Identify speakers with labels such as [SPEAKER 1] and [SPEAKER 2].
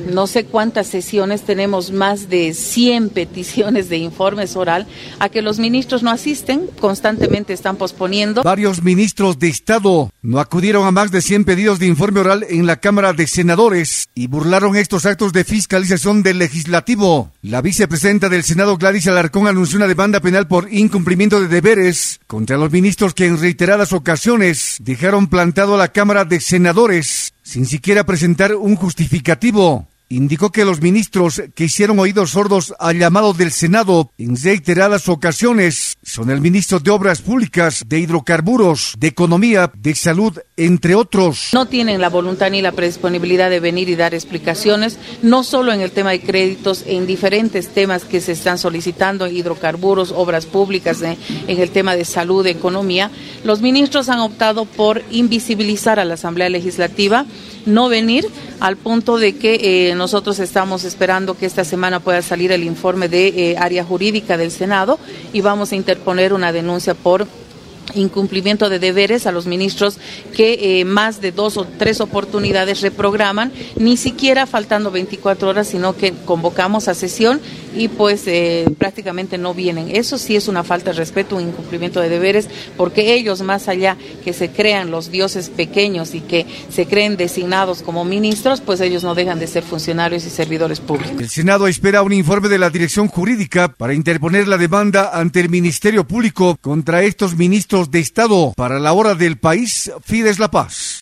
[SPEAKER 1] no sé cuántas sesiones, tenemos más de 100 peticiones de informes oral a que los ministros no asisten, constantemente están posponiendo.
[SPEAKER 2] Varios ministros de Estado no acudieron a más de 100 pedidos de informe oral en la Cámara de Senadores y burlaron estos actos de fiscalización del Legislativo. La vicepresidenta del Senado, Gladys Alarcón, anunció una demanda penal por incumplimiento de deberes contra los ministros que en reiteradas ocasiones dejaron plantado a la Cámara de Senadores sin siquiera presentar un justificativo. Indicó que los ministros que hicieron oídos sordos al llamado del Senado en reiteradas ocasiones son el ministro de Obras Públicas, de Hidrocarburos, de Economía, de Salud, entre otros.
[SPEAKER 1] No tienen la voluntad ni la predisponibilidad de venir y dar explicaciones, no solo en el tema de créditos, en diferentes temas que se están solicitando, hidrocarburos, obras públicas, en el tema de salud, economía. Los ministros han optado por invisibilizar a la Asamblea Legislativa, no venir, al punto de que nosotros estamos esperando que esta semana pueda salir el informe de área jurídica del Senado y vamos a interponer una denuncia por incumplimiento de deberes a los ministros que más de 2 o 3 oportunidades reprograman, ni siquiera faltando 24 horas, sino que convocamos a sesión y pues prácticamente no vienen. Eso sí es una falta de respeto, un incumplimiento de deberes, porque ellos, más allá que se crean los dioses pequeños y que se creen designados como ministros, pues ellos no dejan de ser funcionarios y servidores públicos.
[SPEAKER 2] El Senado espera un informe de la Dirección Jurídica para interponer la demanda ante el Ministerio Público contra estos ministros de Estado. Para La Hora del País, Fides La Paz.